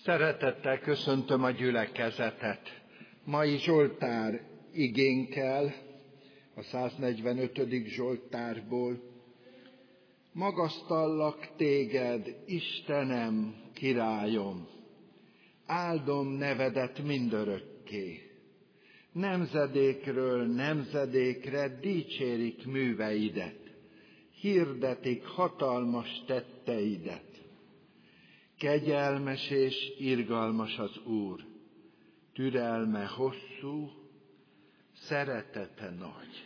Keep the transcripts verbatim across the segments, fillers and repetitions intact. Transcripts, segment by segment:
Szeretettel köszöntöm a gyülekezetet. Mai Zsoltár igénkkel, a száznegyvenötödik Zsoltárból. Magasztallak téged, Istenem, királyom, áldom nevedet mindörökké. Nemzedékről nemzedékre dicsérik műveidet, hirdetik hatalmas tetteidet. Kegyelmes és irgalmas az Úr, türelme hosszú, szeretete nagy.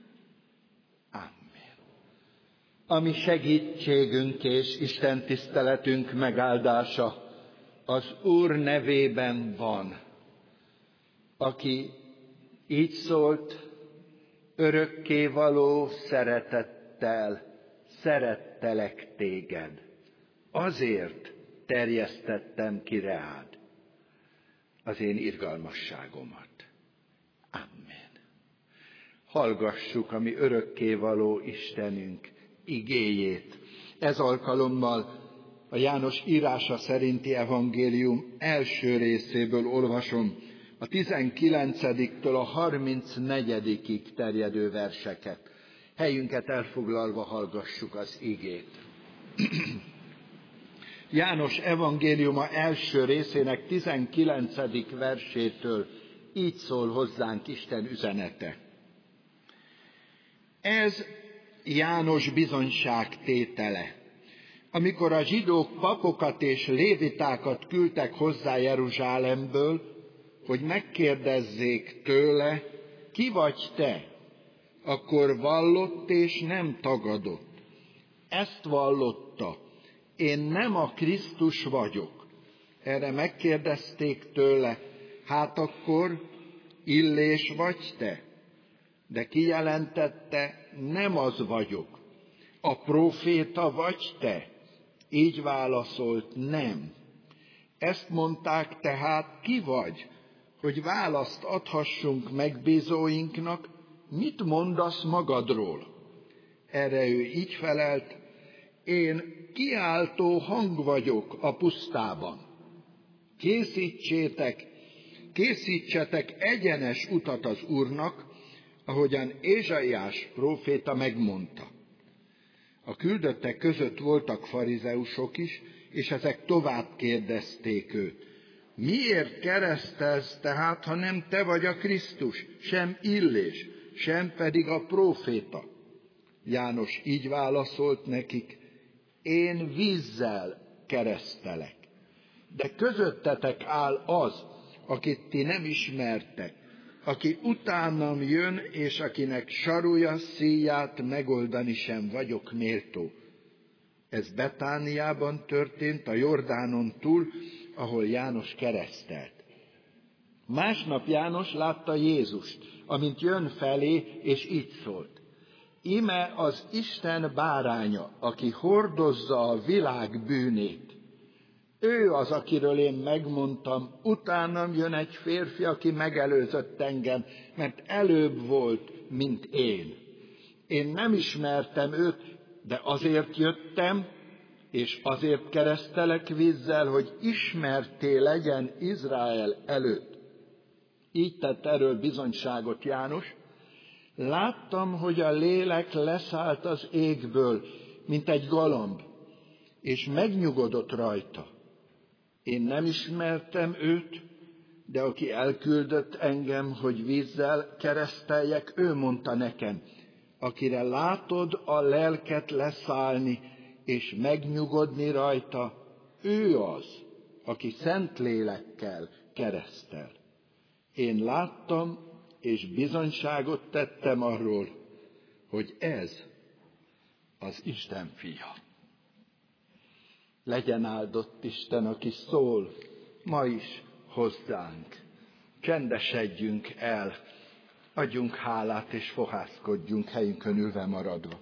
Amen. A mi segítségünk és Isten tiszteletünk megáldása az Úr nevében van, aki így szólt: örökkévaló szeretettel szerettelek téged, azért terjesztettem ki reád az én irgalmasságomat. Amen. Hallgassuk a mi örökkévaló Istenünk igéjét. Ez alkalommal a János írása szerinti evangélium első részéből olvasom a tizenkilencediktől a harmincnegyedikig terjedő verseket. Helyünket elfoglalva hallgassuk az igét. János evangéliuma első részének tizenkilencedik versétől így szól hozzánk Isten üzenete. Ez János bizonyságtétele, amikor a zsidók papokat és lévitákat küldtek hozzá Jeruzsálemből, hogy megkérdezzék tőle, ki vagy te? Akkor vallott és nem tagadott. Ezt vallotta: én nem a Krisztus vagyok. Erre megkérdezték tőle: hát akkor Illés vagy te? De kijelentette: nem az vagyok. A próféta vagy te? Így válaszolt: nem. Ezt mondták tehát: ki vagy, hogy választ adhassunk megbízóinknak, mit mondasz magadról? Erre ő így felelt: én kiáltó hang vagyok a pusztában. Készítsétek, készítsetek egyenes utat az Úrnak, ahogyan Ézsaiás próféta megmondta. A küldöttek között voltak farizeusok is, és ezek tovább kérdezték őt: miért keresztelsz tehát, ha nem te vagy a Krisztus, sem Illés, sem pedig a próféta? János így válaszolt nekik: én vízzel keresztelek, de közöttetek áll az, akit ti nem ismertek, aki utánam jön, és akinek sarúja szíját megoldani sem vagyok méltó. Ez Betániában történt, a Jordánon túl, ahol János keresztelt. Másnap János látta Jézust, amint jön felé, és így szólt: íme az Isten báránya, aki hordozza a világ bűnét. Ő az, akiről én megmondtam: utánam jön egy férfi, aki megelőzött engem, mert előbb volt, mint én. Én nem ismertem őt, de azért jöttem, és azért keresztelek vízzel, hogy ismertté legyen Izrael előtt. Így tett erről bizonyságot János: láttam, hogy a lélek leszállt az égből, mint egy galamb, és megnyugodott rajta. Én nem ismertem őt, de aki elküldött engem, hogy vízzel kereszteljek, ő mondta nekem: akire látod a lelket leszállni, és megnyugodni rajta, ő az, aki szent lélekkel keresztel. Én láttam, és bizonyságot tettem arról, hogy ez az Isten fia. Legyen áldott Isten, aki szól ma is hozzánk. Csendesedjünk el, adjunk hálát és fohászkodjunk helyünkön ülve maradva.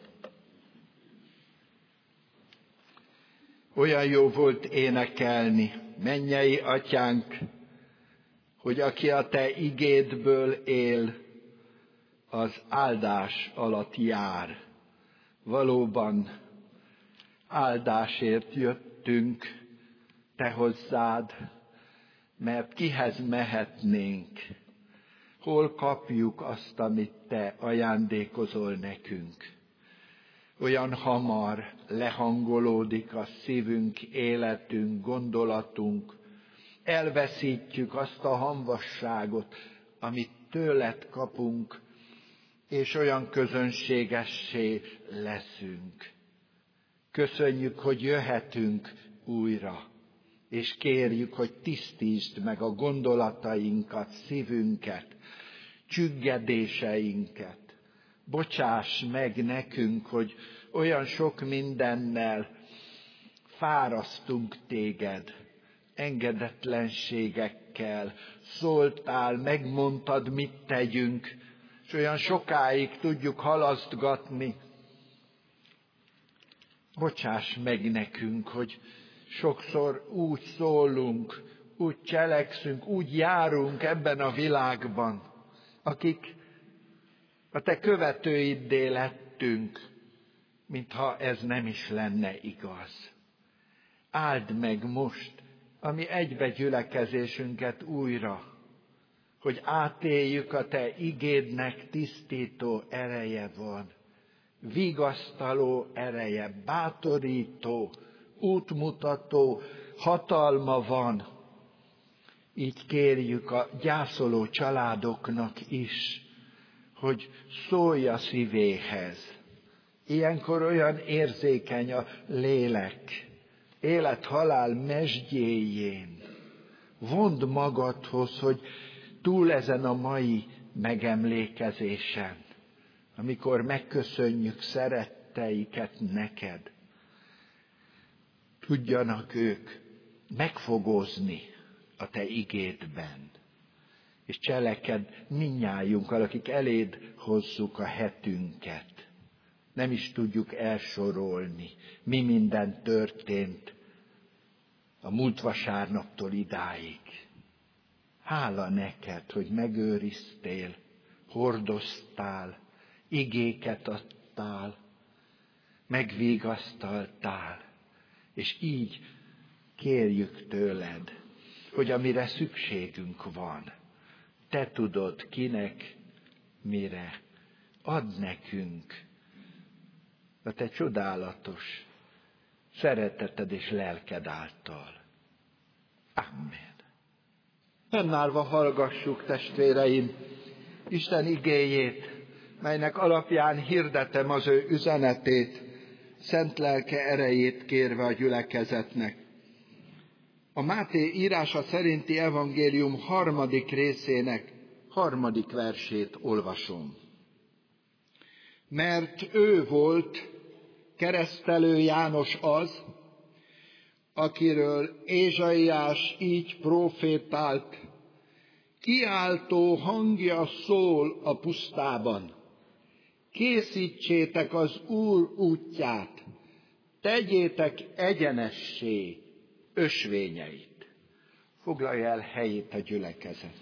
Olyan jó volt énekelni, mennyei atyánk, hogy aki a te igédből él, az áldás alatt jár. Valóban áldásért jöttünk te hozzád, mert kihez mehetnénk, hol kapjuk azt, amit te ajándékozol nekünk. Olyan hamar lehangolódik a szívünk, életünk, gondolatunk, elveszítjük azt a hamvasságot, amit tőled kapunk, és olyan közönségessé leszünk. Köszönjük, hogy jöhetünk újra, és kérjük, hogy tisztítsd meg a gondolatainkat, szívünket, csüggedéseinket. Bocsáss meg nekünk, hogy olyan sok mindennel fárasztunk téged, engedetlenségekkel, szóltál, megmondtad, mit tegyünk, és olyan sokáig tudjuk halasztgatni. Bocsáss meg nekünk, hogy sokszor úgy szólunk, úgy cselekszünk, úgy járunk ebben a világban, akik a te követőiddé lettünk, mintha ez nem is lenne igaz. Áld meg most a mi egybegyülekezésünket újra, hogy átéljük a te igédnek tisztító ereje van, vigasztaló ereje, bátorító, útmutató hatalma van. Így kérjük a gyászoló családoknak is, hogy szólj a szívéhez. Ilyenkor olyan érzékeny a lélek, élet-halál mesdjéjén. Vond magadhoz, hogy túl ezen a mai megemlékezésen, amikor megköszönjük szeretteiket neked, tudjanak ők megfogozni a te igédben, és cseleked mindnyájunkkal, akik eléd hozzuk a hetünket. Nem is tudjuk elsorolni, mi minden történt a múlt vasárnaptól idáig. Hála neked, hogy megőriztél, hordoztál, igéket adtál, megvigasztaltál, és így kérjük tőled, hogy amire szükségünk van, te tudod kinek, mire, add nekünk a te csodálatos szereteted és lelked által. Amen. Fennállva hallgassuk, testvéreim, Isten igéjét, melynek alapján hirdetem az ő üzenetét, szent lelke erejét kérve a gyülekezetnek. A Máté írása szerinti evangélium harmadik részének harmadik versét olvasom. Mert ő volt, Keresztelő János az, akiről Ézsaiás így profétált, kiáltó hangja szól a pusztában. Készítsétek az Úr útját, tegyétek egyenessé ösvényeit. Foglalja el helyét a gyülekezet.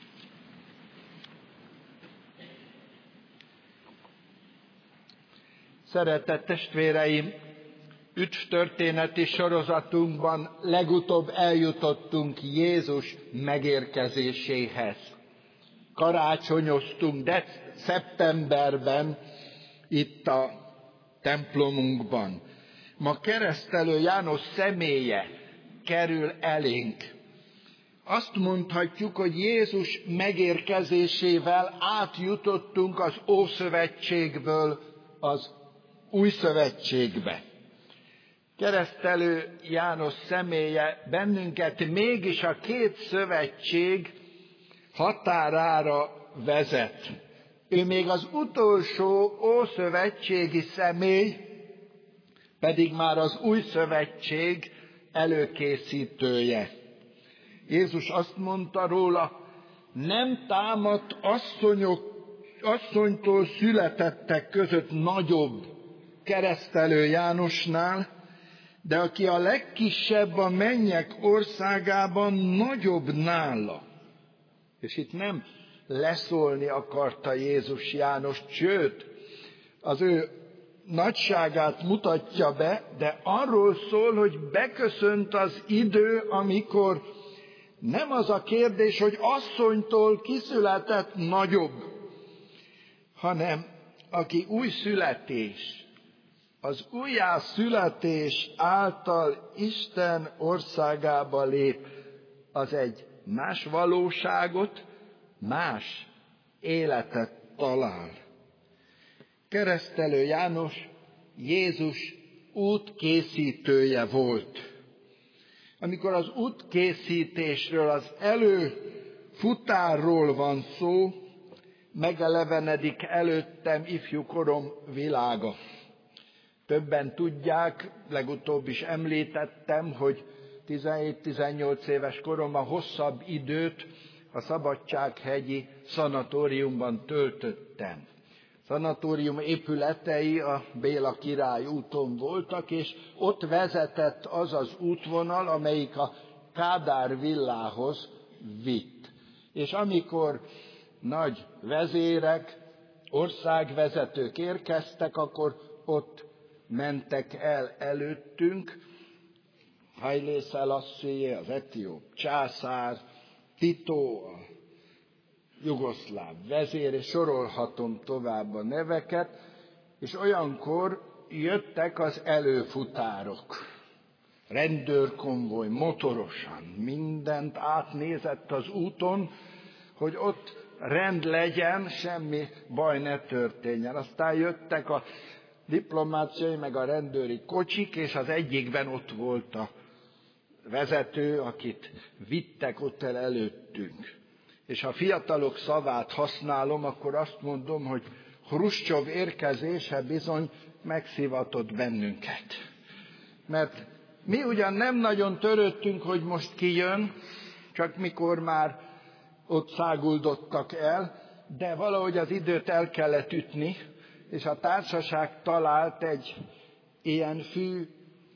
Szeretett testvéreim, üdvtörténeti sorozatunkban legutóbb eljutottunk Jézus megérkezéséhez. Karácsonyoztunk, de szeptemberben itt a templomunkban. Ma Keresztelő János személye kerül elénk. Azt mondhatjuk, hogy Jézus megérkezésével átjutottunk az Ószövetségből az Új Szövetségbe. Keresztelő János személye bennünket mégis a két szövetség határára vezet. Ő még az utolsó ószövetségi személy, pedig már az Új Szövetség előkészítője. Jézus azt mondta róla, nem támadt asszonyok, asszonytól születettek között nagyobb Keresztelő Jánosnál, de aki a legkisebb a mennyek országában, nagyobb nála. És itt nem leszólni akarta Jézus Jánost, sőt, az ő nagyságát mutatja be, de arról szól, hogy beköszönt az idő, amikor Nem az a kérdés, hogy asszonytól kiszületett nagyobb, hanem aki új születés, az újjászületés által Isten országába lép, az egy más valóságot, más életet talál. Keresztelő János Jézus útkészítője volt. Amikor az útkészítésről, az előfutárról van szó, megelevenedik előttem ifjúkorom világa. Többen tudják, legutóbb is említettem, hogy tizenhét-tizennyolc éves koromban hosszabb időt a Szabadsághegyi szanatóriumban töltöttem. Szanatórium épületei a Béla Király úton voltak, és ott vezetett az az útvonal, amelyik a Kádár villához vitt. És amikor nagy vezérek, országvezetők érkeztek, akkor ott mentek el előttünk, Hailé Szelasszé, az etióp császár, Tito, a jugoszláv vezér, és sorolhatom tovább a neveket, és olyankor jöttek az előfutárok. Rendőrkonvoj, motorosan, mindent átnézett az úton, hogy ott rend legyen, semmi baj ne történjen. Aztán jöttek a diplomáciai, meg a rendőri kocsik, és az egyikben ott volt a vezető, akit vittek ott el előttünk. És ha fiatalok szavát használom, akkor azt mondom, hogy Hruscsov érkezése bizony megszivatott bennünket. Mert mi ugyan nem nagyon törődtünk, hogy most ki jön, csak mikor már ott száguldottak el, de valahogy az időt el kellett ütni, és a társaság talált egy ilyen fű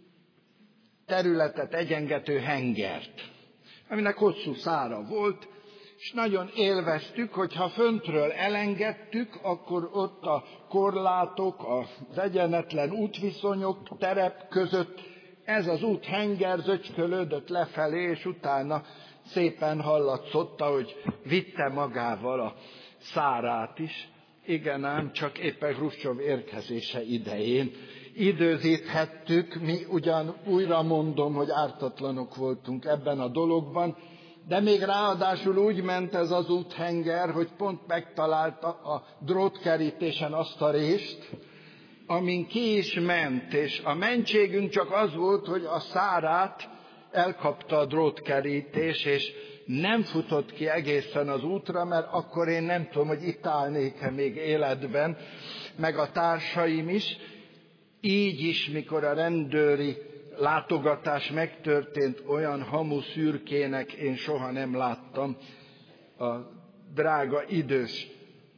területet egyengető hengert, aminek hosszú szára volt, és nagyon élveztük, hogy ha föntről elengedtük, akkor ott a korlátok, az egyenetlen útviszonyok, terep között ez az út henger zöcskölődött lefelé, és utána szépen hallatszott, ahogy vitte magával a szárát is. Igen ám, csak éppen Hruscsov érkezése idején időzíthettük, mi ugyan újra mondom, hogy ártatlanok voltunk ebben a dologban, de még ráadásul úgy ment ez az úthenger, hogy pont megtalálta a drótkerítésen azt a rést, amin ki is ment, és a mentségünk csak az volt, hogy a szárát elkapta a drótkerítés, és nem futott ki egészen az útra, mert akkor én nem tudom, hogy itt állnék-e még életben, meg a társaim is. Így is, mikor a rendőri látogatás megtörtént, olyan hamu szürkének én soha nem láttam a drága idős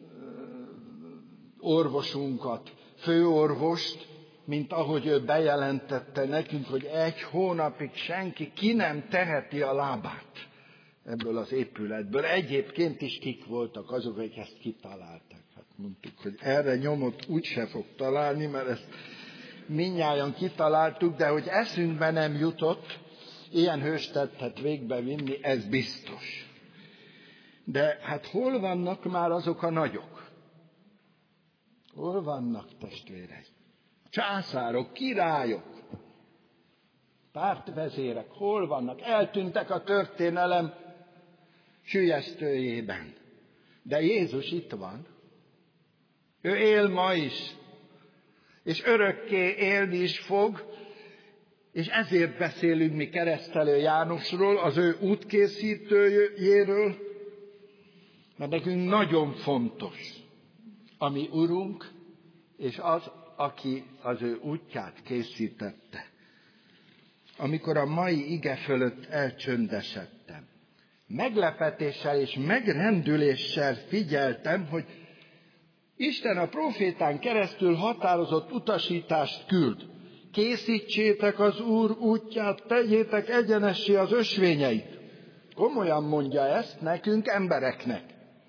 orvosunkat, főorvost, mint ahogy ő bejelentette nekünk, hogy egy hónapig senki ki nem teheti a lábát ebből az épületből. Egyébként is kik voltak azok, akik ezt kitalálták. Hát mondtuk, hogy erre nyomot úgyse fog találni, mert ezt mindnyájan kitaláltuk, de hogy eszünkbe nem jutott ilyen hőstettet végbevinni, ez biztos. De hát hol vannak már azok a nagyok? Hol vannak, testvérek? Császárok, királyok, pártvezérek, hol vannak? Eltűntek a történelem sülyeztőjében. De Jézus itt van. Ő él ma is, és örökké élni is fog, és ezért beszélünk mi Keresztelő Jánosról, az ő útkészítőjéről, mert nekünk nagyon fontos a mi Urunk, és az, aki az ő útját készítette. Amikor a mai ige fölött elcsöndesedtem, meglepetéssel és megrendüléssel figyeltem, hogy Isten a prófétán keresztül határozott utasítást küld. Készítsétek az Úr útját, tegyétek egyenessé az ösvényeit. Komolyan mondja ezt nekünk, embereknek.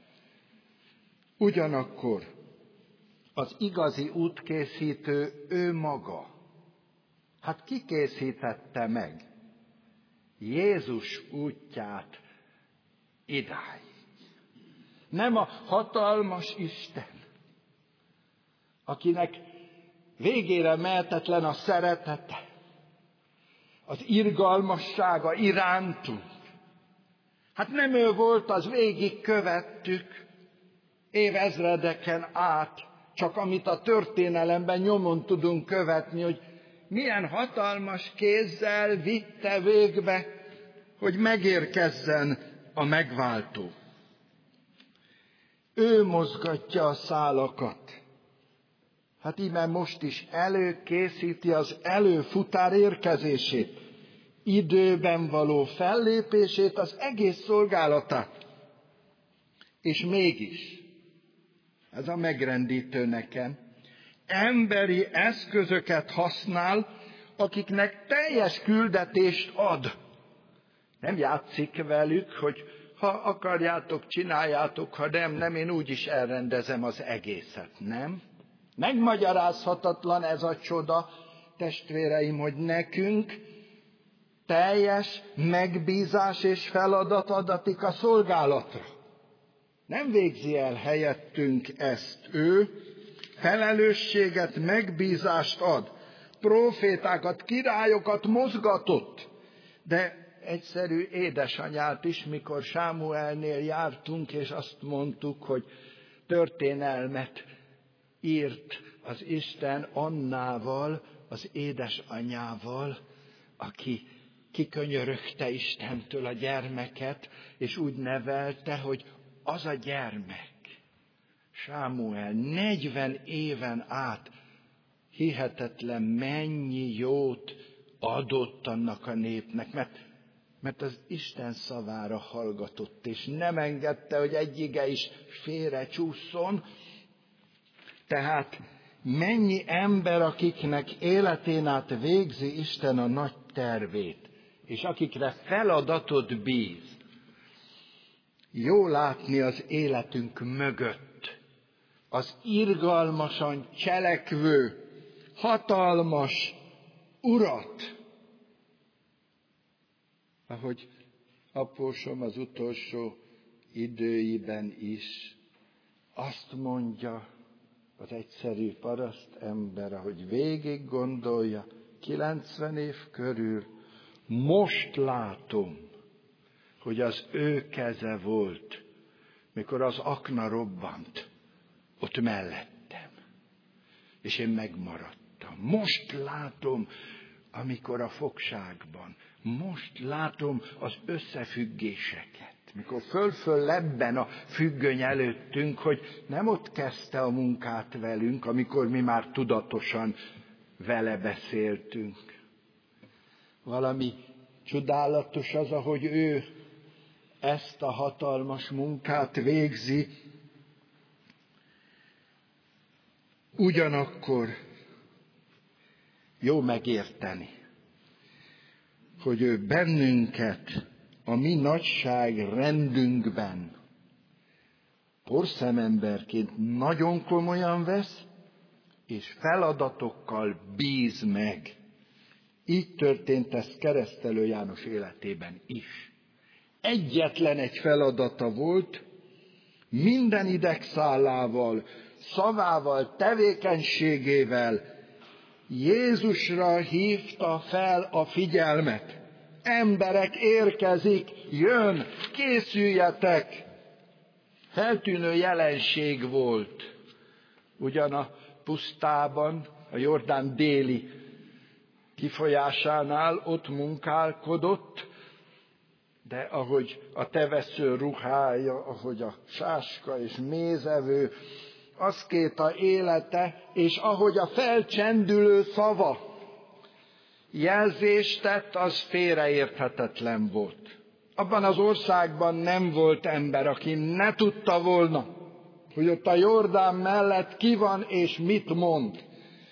Ugyanakkor az igazi útkészítő ő maga. Hát ki készítette meg Jézus útját Idáig. Nem a hatalmas Isten, akinek végére mehetetlen a szeretete, az irgalmassága irántunk. Hát nem ő volt, az végig követtük évezredeken át, csak amit a történelemben nyomon tudunk követni, hogy milyen hatalmas kézzel vitte végbe, hogy megérkezzen a megváltó. Ő mozgatja a szálakat. Hát íme most is előkészíti az előfutár érkezését, időben való fellépését, az egész szolgálatát. És mégis, ez a megrendítő nekem, emberi eszközöket használ, akiknek teljes küldetést ad. Nem játszik velük, hogy ha akarjátok, csináljátok, ha nem, nem, én úgyis elrendezem az egészet, nem? Megmagyarázhatatlan ez a csoda, testvéreim, hogy nekünk teljes megbízás és feladat adatik a szolgálatra. Nem végzi el helyettünk ezt ő, felelősséget, megbízást ad, prófétákat, királyokat mozgatott, de egyszerű édesanyát is, mikor Sámuelnél jártunk, és azt mondtuk, hogy történelmet írt az Isten Annával, az édesanyával, aki kikönyörögte Istentől a gyermeket, és úgy nevelte, hogy az a gyermek, Sámuel, negyven éven át hihetetlen mennyi jót adott annak a népnek, mert, mert az Isten szavára hallgatott, és nem engedte, hogy egy ige is félre csúszson. Tehát mennyi ember, akiknek életén át végzi Isten a nagy tervét, és akikre feladatot bíz. Jó látni az életünk mögött az irgalmasan cselekvő, hatalmas Urat. Ahogy apósom az utolsó időiben is azt mondja az egyszerű paraszt ember, ahogy végig gondolja, kilencven év körül, most látom, hogy az ő keze volt, mikor az akna robbant, ott mellettem, és én megmaradtam. Most látom, amikor a fogságban, most látom az összefüggéseket, mikor föl-föl lebben a függöny előttünk, hogy nem ott kezdte a munkát velünk, amikor mi már tudatosan vele beszéltünk. Valami csodálatos az, ahogy ő ezt a hatalmas munkát végzi, ugyanakkor jó megérteni, hogy ő bennünket a mi nagyság rendünkben porszememberként nagyon komolyan vesz, és feladatokkal bíz meg. Így történt ez Keresztelő János életében is. Egyetlen egy feladata volt, minden idegszálával, szavával, tevékenységével Jézusra hívta fel a figyelmet. Emberek, érkezik, jön, készüljetek! Feltűnő jelenség volt. Ugyan a pusztában, a Jordán déli kifolyásánál ott munkálkodott, de ahogy a tevesző ruhája, ahogy a sáska és mézevő, aszkéta élete, és ahogy a felcsendülő szava jelzést tett, az félreérthetetlen volt. Abban az országban nem volt ember, aki ne tudta volna, hogy ott a Jordán mellett ki van és mit mond.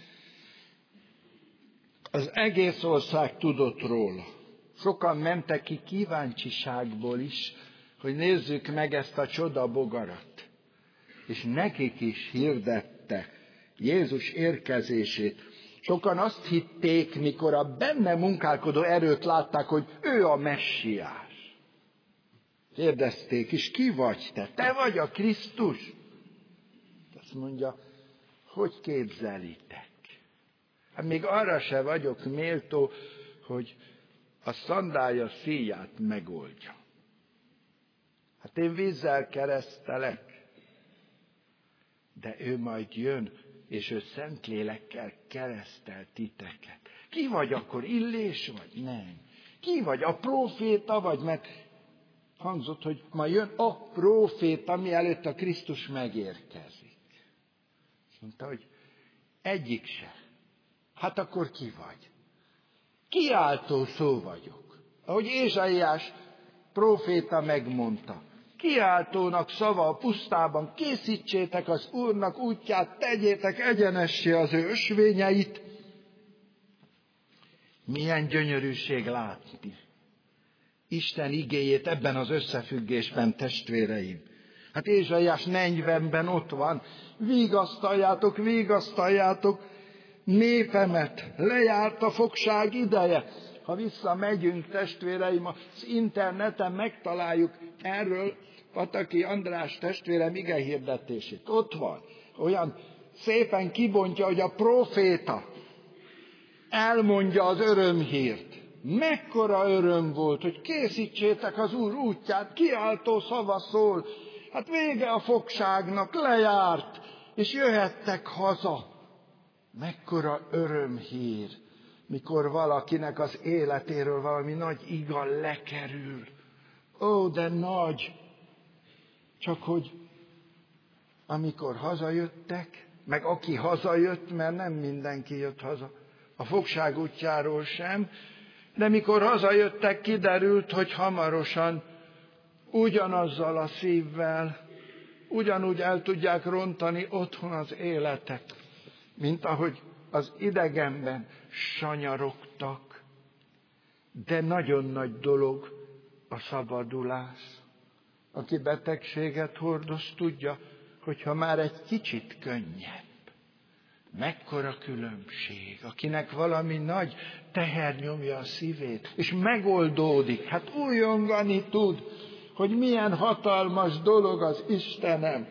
Az egész ország tudott róla. Sokan mentek ki kíváncsiságból is, hogy nézzük meg ezt a csodabogarat. És nekik is hirdette Jézus érkezését. Sokan azt hitték, mikor a benne munkálkodó erőt látták, hogy ő a messiás. Kérdezték is, ki vagy te? Te vagy a Krisztus? Azt mondja, hogy képzelitek? Hát még arra se vagyok méltó, hogy a szandálya szíját megoldja. Hát én vízzel keresztelek, de ő majd jön, és ő Szentlélekkel keresztel titeket. Ki vagy akkor, Illés vagy? Nem. Ki vagy, a próféta vagy? Mert hangzott, hogy ma jön a próféta, mielőtt a Krisztus megérkezik. És mondta, hogy egyik se. Hát akkor ki vagy? Kiáltó szó vagyok. Ahogy Ézsaiás próféta megmondta. Kiáltónak szava a pusztában, készítsétek az Úrnak útját, tegyétek egyenessé az ő ösvényeit. Milyen gyönyörűség látni Isten igéjét ebben az összefüggésben, testvéreim. Hát Ézsaiás negyvenben ott van. Vigasztaljátok, vigasztaljátok népemet, lejárt a fogság ideje. Ha visszamegyünk, testvéreim, az interneten megtaláljuk erről Pataki András testvérem igehirdetését. Ott van. Olyan szépen kibontja, hogy a próféta elmondja az örömhírt. Mekkora öröm volt, hogy készítsétek az Úr útját, kiáltó szava szól. Hát vége a fogságnak, lejárt, és jöhettek haza. Mekkora örömhír, mikor valakinek az életéről valami nagy iga lekerül. Ó, de nagy! Csak hogy amikor hazajöttek, meg aki hazajött, mert nem mindenki jött haza, a fogság útjáról sem, de mikor hazajöttek, kiderült, hogy hamarosan ugyanazzal a szívvel, ugyanúgy el tudják rontani otthon az életet, mint ahogy az idegenben sanyarogtak. De nagyon nagy dolog a szabadulás. Aki betegséget hordoz, tudja, hogyha már egy kicsit könnyebb. Mekkora különbség, akinek valami nagy teher nyomja a szívét, és megoldódik, hát újongani tud, hogy milyen hatalmas dolog az Istenem.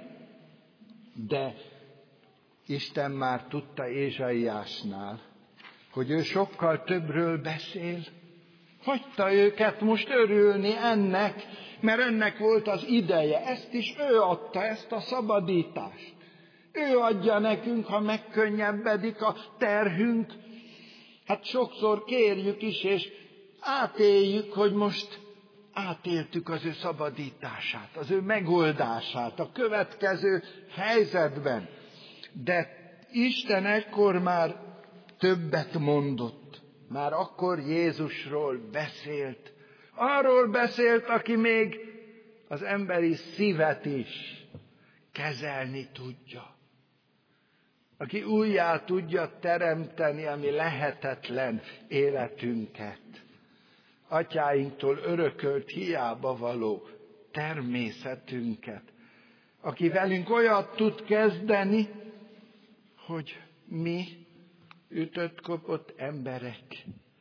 De Isten már tudta Ézsaiásnál, hogy ő sokkal többről beszél. Hagyta őket most örülni ennek, mert ennek volt az ideje. Ezt is ő adta, ezt a szabadítást. Ő adja nekünk, ha megkönnyebbedik a terhünk. Hát sokszor kérjük is, és átéljük, hogy most átéltük az ő szabadítását, az ő megoldását a következő helyzetben. De Isten ekkor már többet mondott. Már akkor Jézusról beszélt. Arról beszélt, aki még az emberi szívet is kezelni tudja. Aki újjá tudja teremteni, ami lehetetlen életünket. Atyáinktól örökölt, hiába való természetünket. Aki velünk olyat tud kezdeni, hogy mi ütött-kopott emberek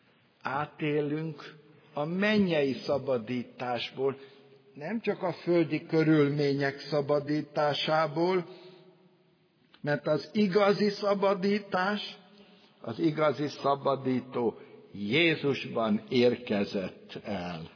átélünk a mennyei szabadításból, nem csak a földi körülmények szabadításából, mert az igazi szabadítás, az igazi szabadító Jézusban érkezett el.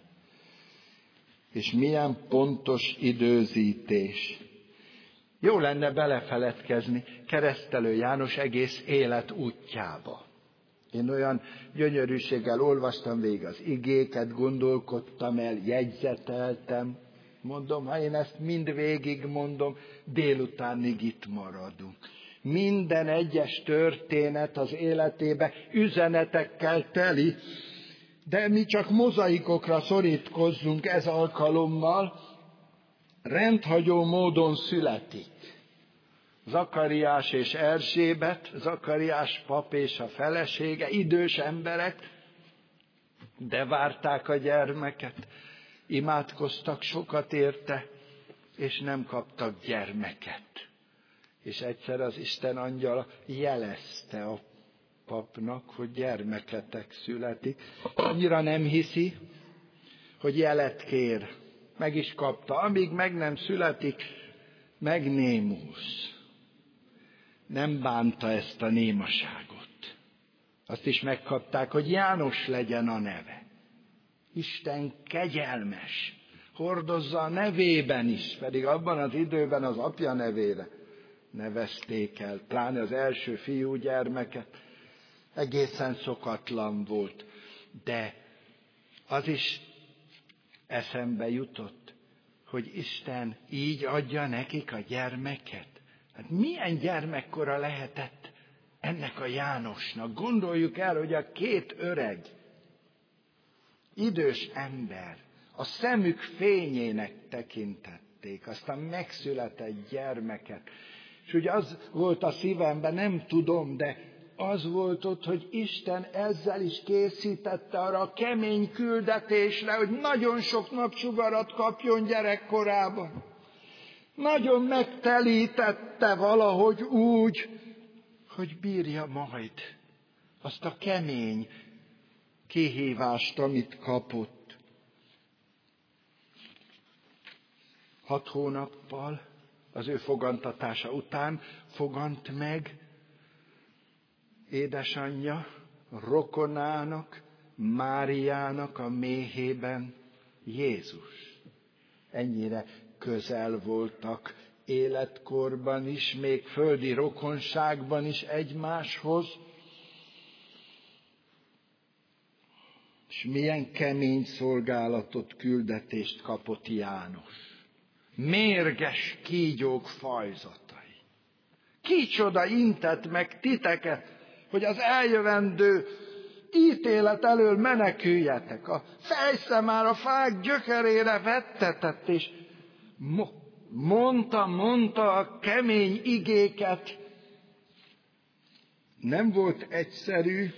És milyen pontos időzítés. Jó lenne belefeledkezni Keresztelő János egész élet útjába. Én olyan gyönyörűséggel olvastam végig az igéket, gondolkodtam el, jegyzeteltem. Mondom, ha én ezt mind végig mondom, délutánig itt maradunk. Minden egyes történet az életébe üzenetekkel teli, de mi csak mozaikokra szorítkozzunk ez alkalommal. Rendhagyó módon születik Zakariás és Erzsébet, Zakariás pap és a felesége, idős emberek, de várták a gyermeket, imádkoztak sokat érte, és nem kaptak gyermeket. És egyszer az Isten angyala jelezte a papnak, hogy gyermeketek születik. Annyira nem hiszi, hogy jelet kér. meg is kapta. Amíg meg nem születik, megnémulsz. Nem bánta ezt a némaságot. Azt is megkapták, hogy János legyen a neve. Isten kegyelmes. Hordozza a nevében is, pedig abban az időben az apja nevére nevezték el, pláne az első fiúgyermeket. Egészen szokatlan volt, de az is eszembe jutott, hogy Isten így adja nekik a gyermeket. Hát milyen gyermekkora lehetett ennek a Jánosnak? Gondoljuk el, hogy a két öreg, idős ember a szemük fényének tekintették azt a megszületett gyermeket. És ugye az volt a szívemben, nem tudom, de az volt ott, hogy Isten ezzel is készítette arra a kemény küldetésre, hogy nagyon sok napsugarat kapjon gyerekkorában. Nagyon megtelítette valahogy úgy, hogy bírja majd azt a kemény kihívást, amit kapott. Hat hónappal az ő fogantatása után fogant meg édesanyja rokonának, Máriának a méhében Jézus. Ennyire közel voltak életkorban is, még földi rokonságban is egymáshoz. És milyen kemény szolgálatot, küldetést kapott János. Mérges kígyók fajzatai. Kicsoda intett meg titeket, hogy az eljövendő ítélet elől meneküljetek. A fejsze már a fák gyökerére vettetett, és mo- mondta, mondta a kemény igéket. Nem volt egyszerű,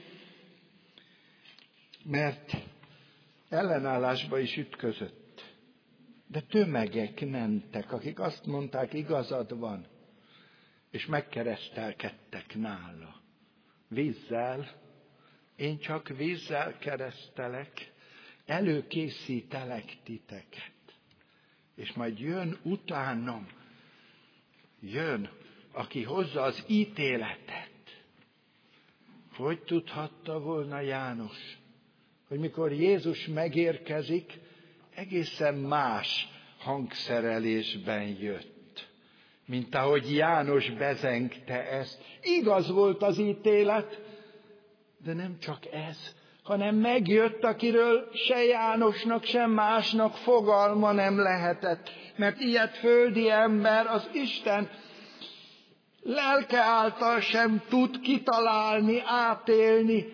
mert ellenállásba is ütközött. De tömegek mentek, akik azt mondták, igazad van, és megkeresztelkedtek nála. Vízzel, én csak vízzel keresztelek, előkészítelek titeket. És majd jön utánam, jön, aki hozza az ítéletet. Hogy tudhatta volna János, hogy mikor Jézus megérkezik, egészen más hangszerelésben jött, mint ahogy János bezengte ezt. Igaz volt az ítélet, de nem csak ez, hanem megjött, akiről se Jánosnak, se másnak fogalma nem lehetett. Mert ilyet földi ember az Isten lelke által sem tud kitalálni, átélni,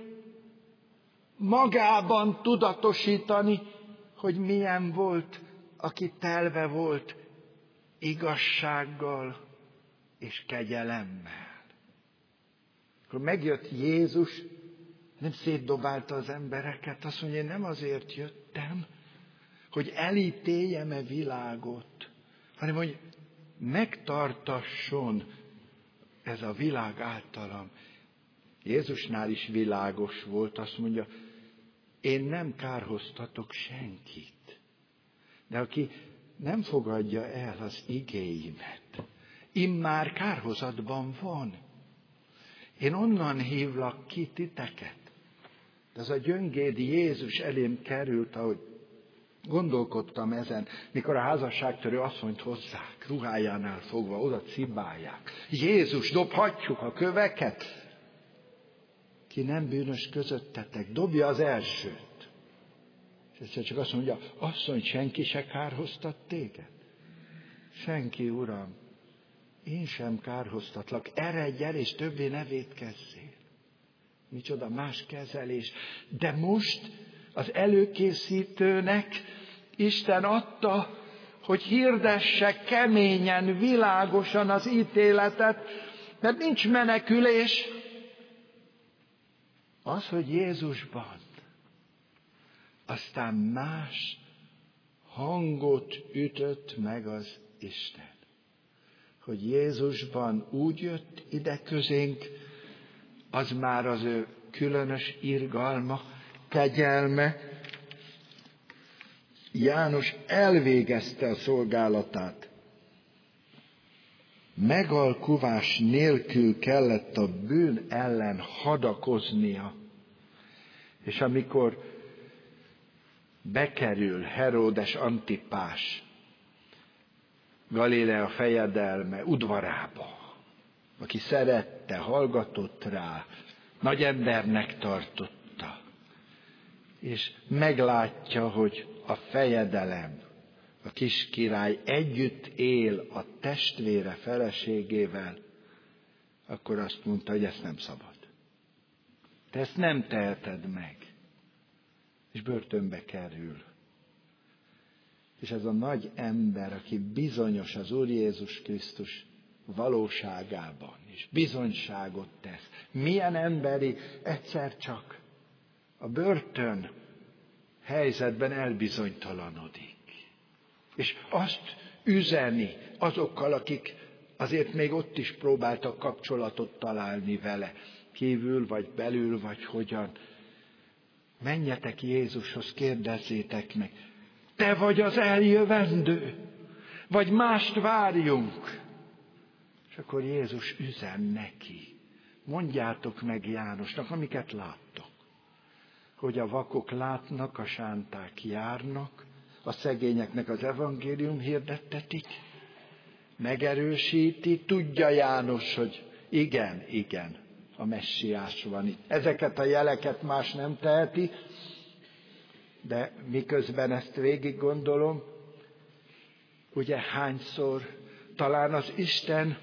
magában tudatosítani, hogy milyen volt, aki telve volt igazsággal és kegyelemmel. Akkor megjött Jézus, nem szétdobálta az embereket, azt mondja, én nem azért jöttem, hogy elítéljem-e világot, hanem hogy megtartasson ez a világ általam. Jézusnál is világos volt, azt mondja, én nem kárhoztatok senkit, de aki nem fogadja el az igéimet, immár kárhozatban van. Én onnan hívlak ki titeket. De ez a gyöngéd Jézus elém került, ahogy gondolkodtam ezen, mikor a házasságtörő asszonyt hozzák, ruhájánál fogva, oda cibálják. Jézus, dobhatjuk a köveket? Ki nem bűnös közöttetek, dobja az elsőt. És egyszer csak azt mondja, asszony, senki se kárhoztat téged? Senki, Uram, én sem kárhoztatlak, eredj el, és többé ne vétkezzél. Micsoda más kezelés. De most az előkészítőnek Isten adta, hogy hirdesse keményen, világosan az ítéletet, mert nincs menekülés. Az, hogy Jézusban aztán más hangot ütött meg az Isten. Hogy Jézusban úgy jött ide közénk, az már az ő különös irgalma, kegyelme, János elvégezte a szolgálatát. Megalkuvás nélkül kellett a bűn ellen hadakoznia. És amikor bekerül Heródes Antipás, Galilea fejedelme udvarába, aki szerette, hallgatott rá, nagy embernek tartotta, és meglátja, hogy a fejedelem, a kis király együtt él a testvére feleségével, akkor azt mondta, hogy ezt nem szabad. Te ezt nem teheted meg. És börtönbe kerül. És ez a nagy ember, aki bizonyos az Úr Jézus Krisztus valóságában, és bizonyságot tesz. Milyen emberi, egyszer csak a börtön helyzetben elbizonytalanodik. És azt üzeni azokkal, akik azért még ott is próbáltak kapcsolatot találni vele, kívül, vagy belül, vagy hogyan. Menjetek Jézushoz, kérdezzétek meg, te vagy az eljövendő, vagy mást várjunk? És akkor Jézus üzen neki, mondjátok meg Jánosnak, amiket láttok, hogy a vakok látnak, a sánták járnak, a szegényeknek az evangélium hirdettetik, megerősíti, tudja János, hogy igen, igen, a messiás van itt. Ezeket a jeleket más nem teheti, de miközben ezt végig gondolom, ugye hányszor talán az Isten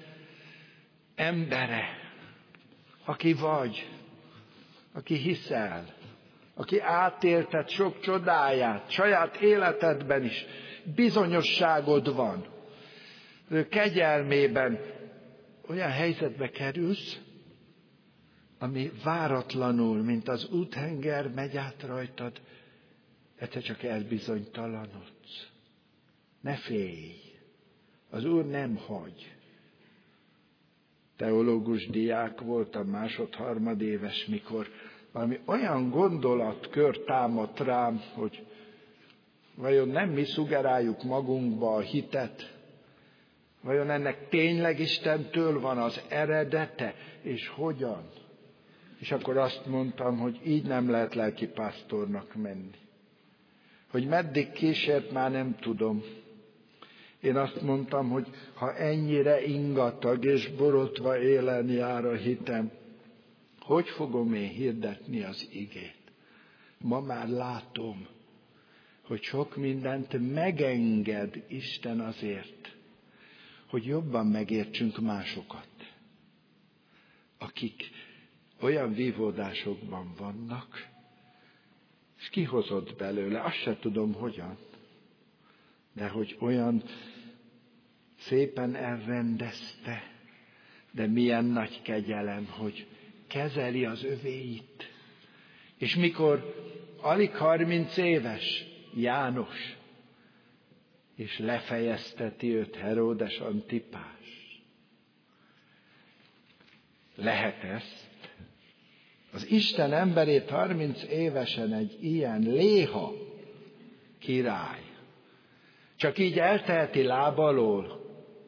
embere, aki vagy, aki hiszel, aki átélted sok csodáját, saját életedben is, bizonyosságod van, ő kegyelmében olyan helyzetbe kerülsz, ami váratlanul, mint az úthenger megy át rajtad, egyszer csak elbizonytalanodsz. Ne félj, az Úr nem hagy. Teológus diák voltam, másod-harmadéves, mikor valami olyan gondolatkör támadt rám, hogy vajon nem mi szugeráljuk magunkba a hitet, vajon ennek tényleg Istentől van az eredete, és hogyan? És akkor azt mondtam, hogy így nem lehet lelkipásztornak menni. Hogy meddig kísért, már nem tudom. Én azt mondtam, hogy ha ennyire ingatag és borotva élen jár a hitem, hogy fogom én hirdetni az igét? Ma már látom, hogy sok mindent megenged Isten azért, hogy jobban megértsünk másokat, akik olyan vívódásokban vannak, és kihozott belőle, azt se tudom hogyan, de hogy olyan szépen elrendezte, de milyen nagy kegyelem, hogy kezeli az övéit. És mikor alig harminc éves János, és lefejezteti őt Heródes Antipás. Lehet ezt? Az Isten emberét harminc évesen egy ilyen léha király csak így elteheti láb alól.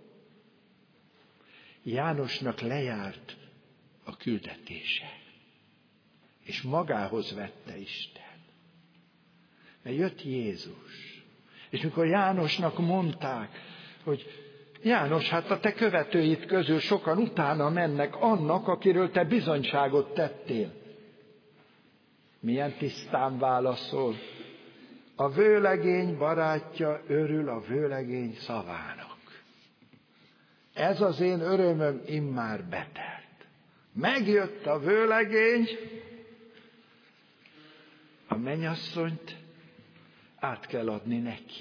Jánosnak lejárt a küldetése, és magához vette Isten. Mert jött Jézus, és mikor Jánosnak mondták, hogy János, hát a te követőid közül sokan utána mennek annak, akiről te bizonyságot tettél. Milyen tisztán válaszol. A vőlegény barátja örül a vőlegény szavának. Ez az én örömöm immár betelt. Megjött a vőlegény, a mennyasszonyt át kell adni neki.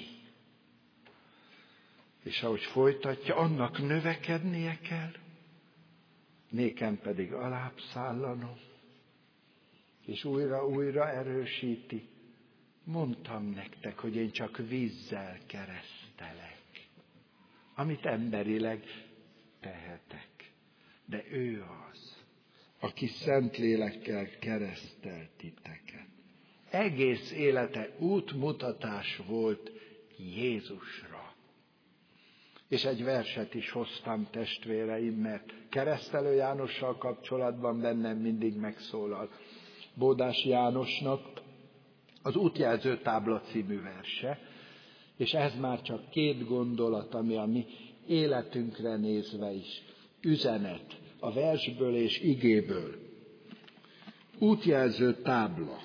És ahogy folytatja, annak növekednie kell, nékem pedig alább szállanom. És újra-újra erősíti. Mondtam nektek, hogy én csak vízzel keresztelek, amit emberileg tehetek. De ő az, aki Szentlélekkel keresztel titeket. egész élete útmutatás volt Jézusra. És egy verset is hoztam, testvéreim, mert Keresztelő Jánossal kapcsolatban bennem mindig megszólal Bódás Jánosnak az Útjelző tábla című verse, és ez már csak két gondolat, ami a mi életünkre nézve is üzenet a versből és igéből. Útjelző tábla.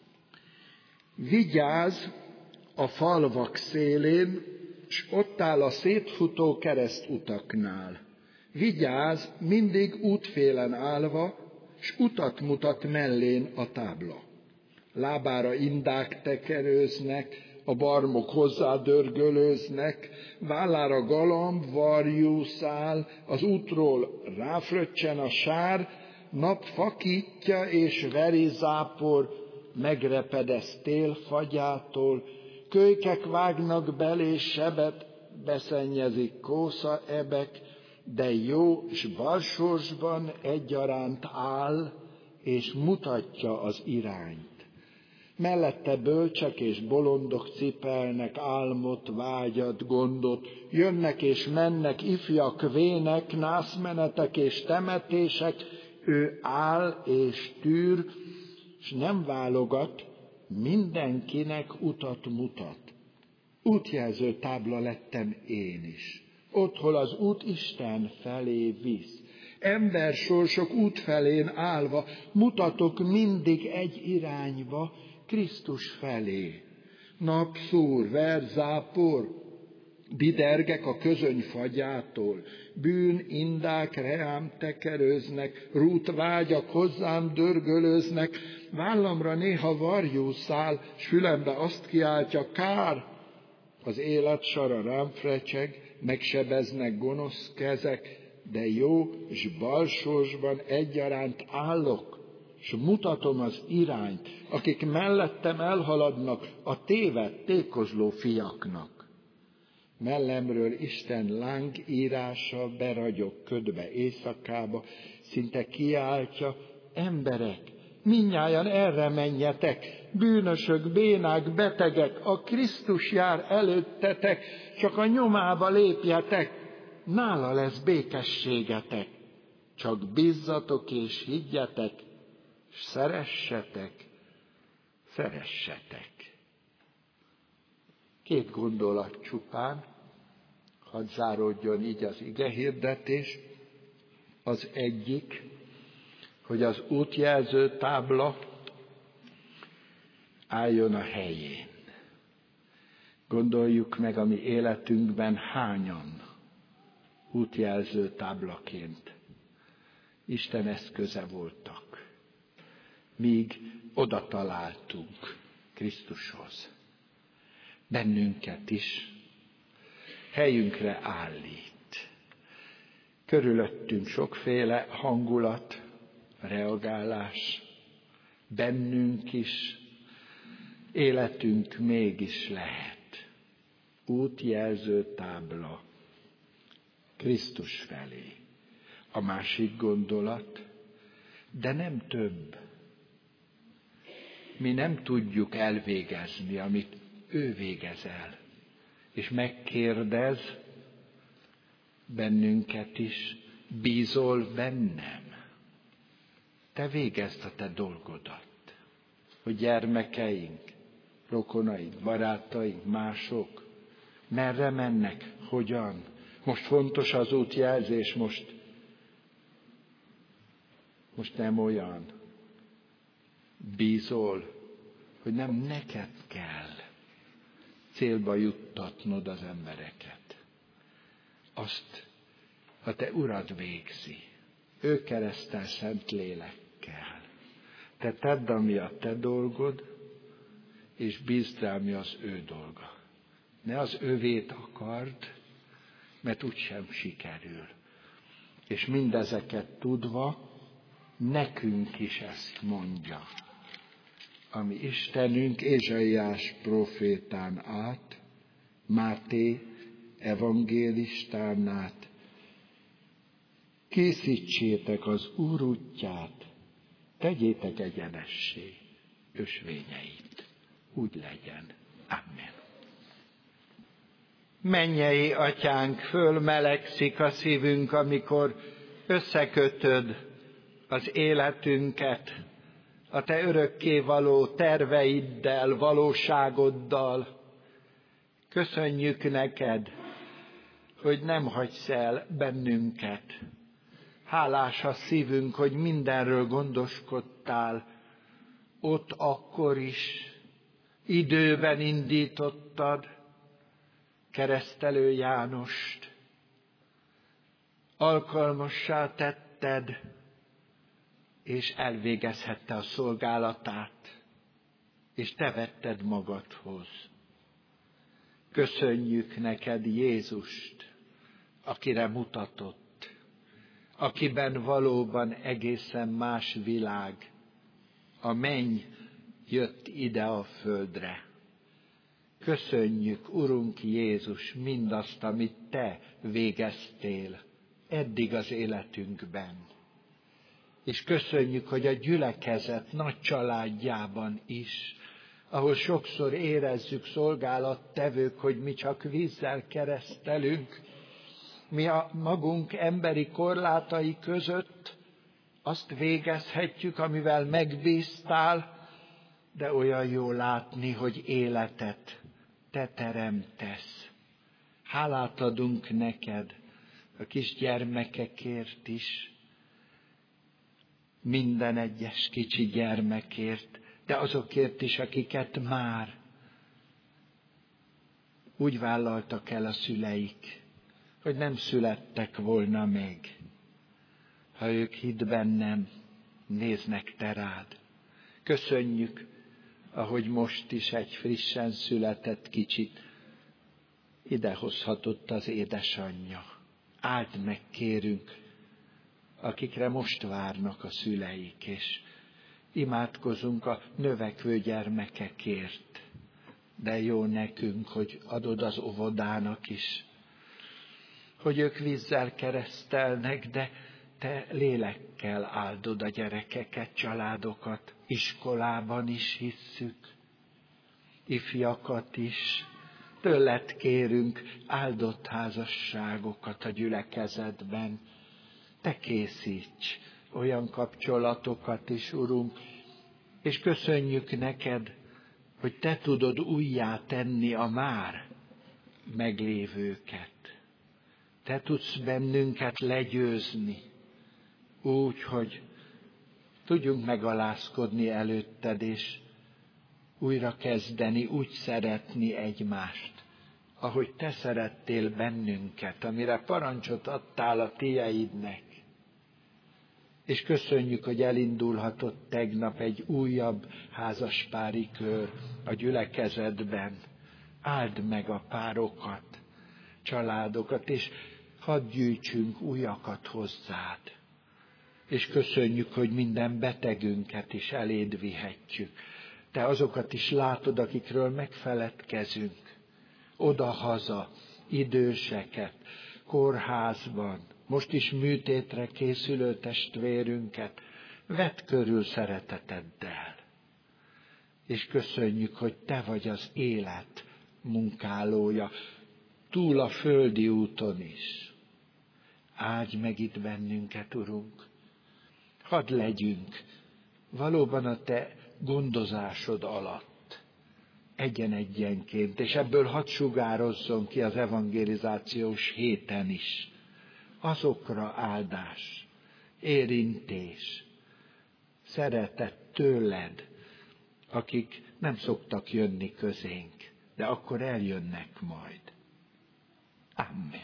Vigyázz a falvak szélén, s ott áll a szétfutó keresztutaknál. Vigyázz, mindig útfélen állva, s utat mutat mellén a tábla. Lábára indák tekerőznek, a barmok hozzá dörgölőznek, vállára galamb, varjú szál, az útról ráfröccsen a sár, nap fakítja és veri zápor, megrepedez tél fagyától, kölykek vágnak belé sebet, beszennyezik kósza ebek, de jó s balsorsban egyaránt áll, és mutatja az irányt. Mellette bölcsek és bolondok cipelnek álmot, vágyat, gondot, jönnek és mennek ifjak, vének, nászmenetek és temetések, ő áll és tűr, s nem válogat, mindenkinek utat mutat. Útjelző tábla lettem én is, ott, hol az út Isten felé visz. Ember sorsok út felén állva, mutatok mindig egy irányba, Krisztus felé. Nap szúr, ver zápor, bidergek a közöny fagyától, bűn indák reám tekerőznek, rút vágyak hozzám dörgölőznek, vállamra néha varjú száll, s fülembe azt kiáltja, kár, az élet sara rám frecseg, megsebeznek gonosz kezek, de jó s balsorsban egyaránt állok, s mutatom az irányt, akik mellettem elhaladnak a tévedt, tékozló fiaknak. Mellemről Isten láng írása beragyog ködbe éjszakába, szinte kiáltja, emberek, mindnyájan erre menjetek, bűnösök, bénák, betegek, a Krisztus jár előttetek, csak a nyomába lépjetek, nála lesz békességetek, csak bízzatok és higgyetek, s szeressetek, szeressetek. Két gondolat csupán, hadd záródjon így az igehirdetés. Az egyik, hogy az útjelző tábla álljon a helyén. Gondoljuk meg a mi életünkben hányan útjelző táblaként Isten eszköze voltak, míg oda találtunk Krisztushoz. Bennünket is helyünkre állít. Körülöttünk sokféle hangulat, reagálás, bennünk is, életünk mégis lehet útjelző tábla Krisztus felé. A másik gondolat, de nem több. Mi nem tudjuk elvégezni, amit ő végez el, és megkérdez bennünket is, bízol bennem? Te végezd a te dolgodat, hogy gyermekeink, rokonaink, barátaink, mások merre mennek, hogyan. Most fontos az útjelzés, most, most nem olyan. Bízol, hogy nem neked kell célba juttatnod az embereket. Azt a te Urad végzi. Ő keresztel szent lélekkel. Te tedd, ami a te dolgod, és bízd rá, ami az ő dolga. Ne az övét akard, mert úgysem sikerül. És mindezeket tudva, nekünk is ezt mondja. Ami Istenünk Ézsaiás prófétán át, Máté evangélistán át, készítsétek az Úr útját, tegyétek egyenessé ösvényeit. úgy legyen. Amen. Mennyei Atyánk, fölmelegszik a szívünk, amikor összekötöd az életünket a Te örökkévaló terveiddel, valóságoddal. Köszönjük neked, hogy nem hagysz el bennünket. Hálás a szívünk, hogy mindenről gondoskodtál, ott akkor is, időben indítottad Keresztelő Jánost, alkalmassá tetted, és elvégezhette a szolgálatát, és te vetted magadhoz. Köszönjük neked Jézust, akire mutatott, akiben valóban egészen más világ, a menny jött ide a földre. Köszönjük, Urunk Jézus, mindazt, amit te végeztél eddig az életünkben. És köszönjük, hogy a gyülekezet nagy családjában is, ahol sokszor érezzük szolgálattevők, hogy mi csak vízzel keresztelünk, mi a magunk emberi korlátai között azt végezhetjük, amivel megbíztál, de olyan jó látni, hogy életet te teremtesz. Hálát adunk neked a kis gyermekekért is, minden egyes kicsi gyermekért, de azokért is, akiket már úgy vállaltak el a szüleik, hogy nem születtek volna még. Ha ők hitben nem néznek te rád. Köszönjük, ahogy most is egy frissen született kicsit idehozhatott az édesanyja. Áld meg, kérünk, akikre most várnak a szüleik, és imádkozunk a növekvő gyermekekért. De jó nekünk, hogy adod az óvodának is, hogy ők vízzel keresztelnek, de te lélekkel áldod a gyerekeket, családokat, iskolában is hisszük, ifjakat is. Tőled kérünk áldott házasságokat a gyülekezetben. Te készíts olyan kapcsolatokat is, Urunk, és köszönjük neked, hogy te tudod újjá tenni a már meglévőket. Te tudsz bennünket legyőzni, úgy, hogy tudjunk megalázkodni előtted, és újra kezdeni, úgy szeretni egymást, ahogy te szerettél bennünket, amire parancsot adtál a tieidnek. És köszönjük, hogy elindulhatott tegnap egy újabb házaspári kör a gyülekezetben. Áld meg a párokat, családokat, és hadd gyűjtsünk újakat hozzád. És köszönjük, hogy minden betegünket is eléd vihetjük. Te azokat is látod, akikről megfeledkezünk. Oda-haza, időseket, kórházban, most is műtétre készülő testvérünket, vedd körül szereteteddel. És köszönjük, hogy te vagy az élet munkálója, túl a földi úton is. Áldj meg itt bennünket, Urunk. Hadd legyünk valóban a te gondozásod alatt, egyen-egyenként, és ebből hadd sugározzon ki az evangelizációs héten is. Azokra áldás, érintés, szeretet tőled, akik nem szoktak jönni közénk, de akkor eljönnek majd. Amen.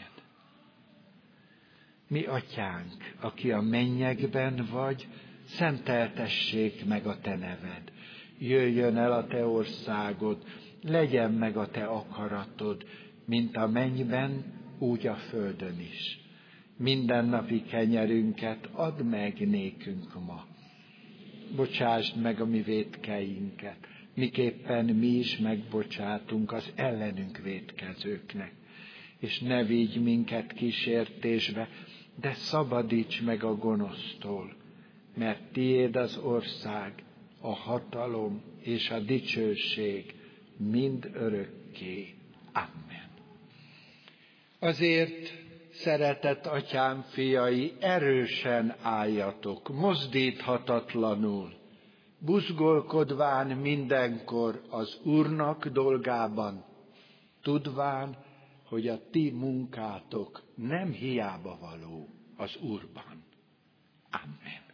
Mi atyánk, aki a mennyekben vagy, szenteltessék meg a te neved. Jöjjön el a te országod, legyen meg a te akaratod, mint a mennyben, úgy a földön is. Mindennapi kenyerünket add meg nékünk ma. Bocsásd meg a mi vétkeinket, miképpen mi is megbocsátunk az ellenünk vétkezőknek. És ne vigy minket kísértésbe, de szabadíts meg a gonosztól, mert tiéd az ország, a hatalom és a dicsőség mind örökké. Amen. Azért, szeretett atyám fiai, erősen álljatok, mozdíthatatlanul, buzgolkodván mindenkor az Úrnak dolgában, tudván, hogy a ti munkátok nem hiába való az Úrban. Amen.